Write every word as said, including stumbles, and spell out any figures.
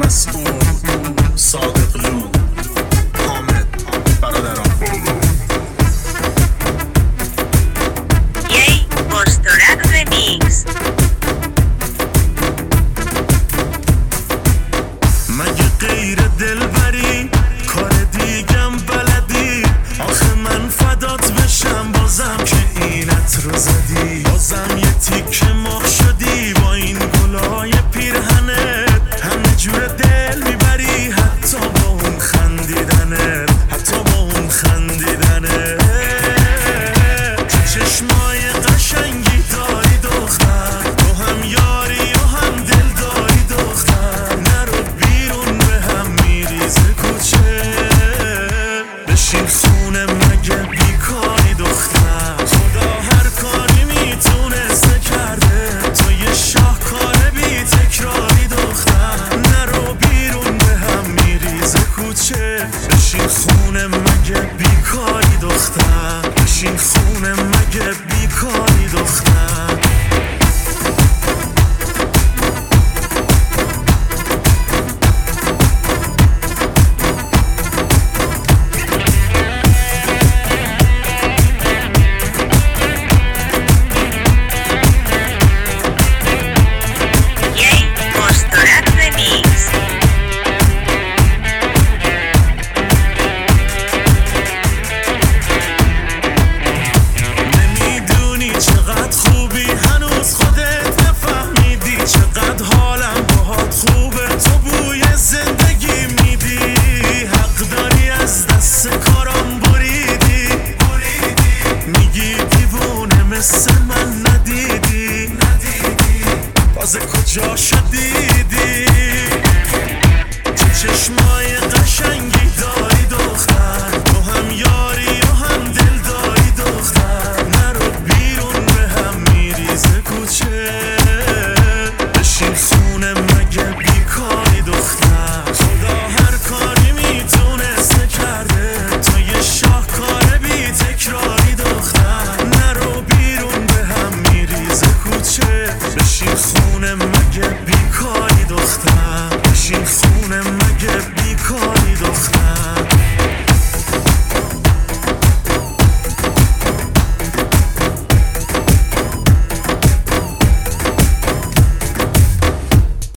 مسعود صادقلو حامد برادران یی مسترد رمیکس. مگه غیر دلبری کار دیگم بلدی؟ آخه من فدات بشم بازم که اینت رو زدی، بازم یه تیکه ماه شدی با این گلای پیرهنت، همه جور دل میبری حتی با اون خندیدنت، حتی با اون خندیدنت. چشمای قشنگی داری دختر، تو هم یاری و هم دل داری دختر، نرو بیرون به هم میریزه کوچه، بشین خونه مگه بیکاری دختر، خدا هر کاری میتونسته کرده، تو یه شاهکار بی تکراری دختر، نرو بیرون به هم میریزه کوچه، بشین خونه مگه بیکاری دختر، بشین خونه مگه بیکاری دختر. یی مسترد رمیکس. نمیدونی چقدر خوبی هنوز خودت نفهمیدی، چقدر حالم باهات خوبه، تو بوی زندگی میدی، حق داری از دست کارم بریدی، میگی دیوونه مثل من ندیدی، تازه کجا شدیدی، تو چشمای قشنگی داری دختر، تو هم یاری و هم دل داری دختر، نرو بیرون به هم میریزه کوچه، بشین خونه مگه بیکاری دختر، خدا هر کاری میتونسته کرده، تو یه شاهکار بی تکراری دختر، نرو بیرون به هم میریزه کوچه، بشین خونه مگه بیکاری دختر، بشین خونه مگه بیکاری دختر.